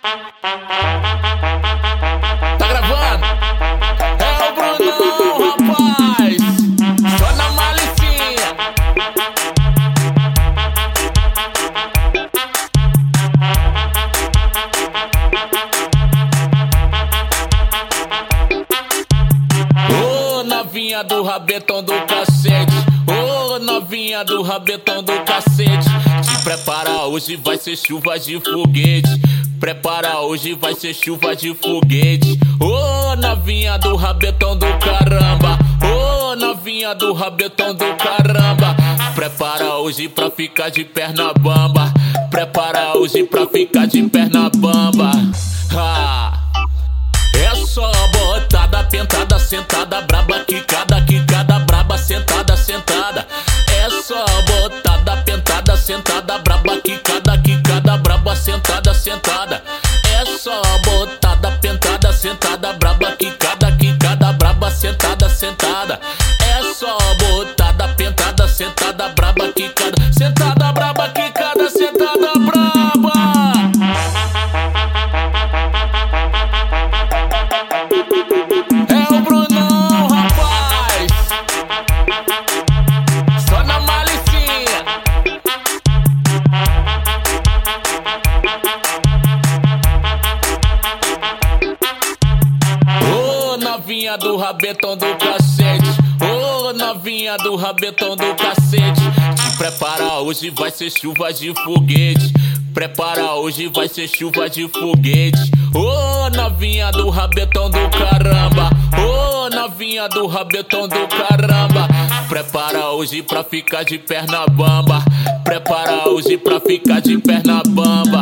Tá gravando? É o Brunão, rapaz. Só na malicinha. Ô, novinha do rabetão do cacete. Ô, novinha do rabetão do cacete. Te prepara, hoje vai ser chuva de foguete. Prepara, hoje vai ser chuva de foguete. Ô, novinha do rabetão do caramba. Ô, novinha do rabetão do caramba. Prepara hoje pra ficar de perna bamba. Prepara hoje pra ficar de perna bamba. É só botada, pentada, sentada, braba, quicada, braba, sentada, sentada. É só botada, pentada, sentada, braba, quicada, braba, sentada, sentada. É só botada, pentada, sentada, braba, quicada, braba, sentada, sentada. É só botada, pentada, sentada, braba, quicada, sentada, braba, quicada, sentada, braba. É o Brunão, rapaz. Só na malicinha. Ô, novinha do rabetão do cacete. Ô, novinha do rabetão do cacete. Te prepara, hoje vai ser chuva de foguete. Prepara, hoje vai ser chuva de foguete. Ô, novinha do rabetão do caramba. Ô, novinha do rabetão do caramba. Prepara hoje pra ficar de perna bamba. Prepara hoje pra ficar de perna bamba.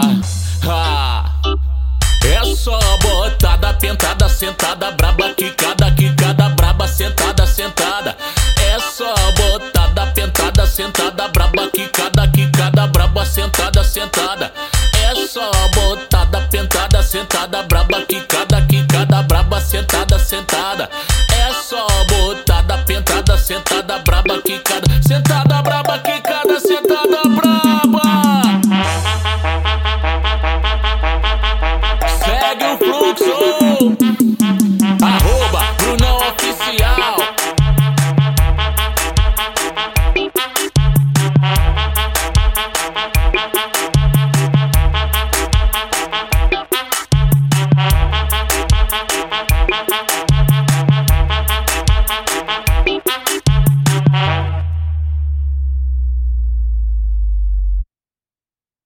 É só botada, pentada, sentada, braba, quicada, braba, sentada, sentada. É só botada, pentada, sentada, braba, quicada, braba, sentada, sentada. É só botada, pentada, sentada, braba, quicada, braba, sentada, sentada. É só botada, pentada, sentada, braba, quicada, sentada.